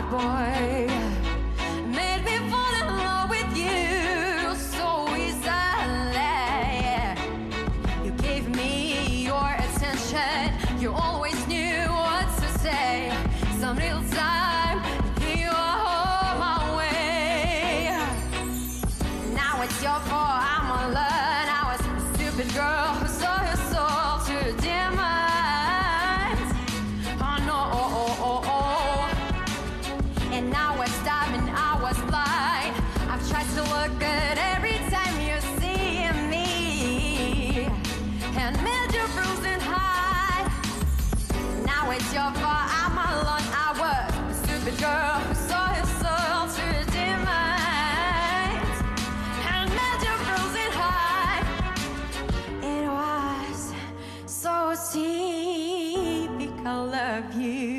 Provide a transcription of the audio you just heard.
boy. Made me fall in love with you so easily. You gave me your attention. You always knew what to say. Some little time, you are my way. Now it's your fault, I'm alone. I was a stupid girl who saw her soul through dim eyes. Oh no, and now it's time and I was blind. I've tried to look good every time you see me, and made you bruising hide. Now it's your fault, I'm alone. I was a stupid girl who saw her soul through dim eyes, and made you bruising hide. It was so typical of you.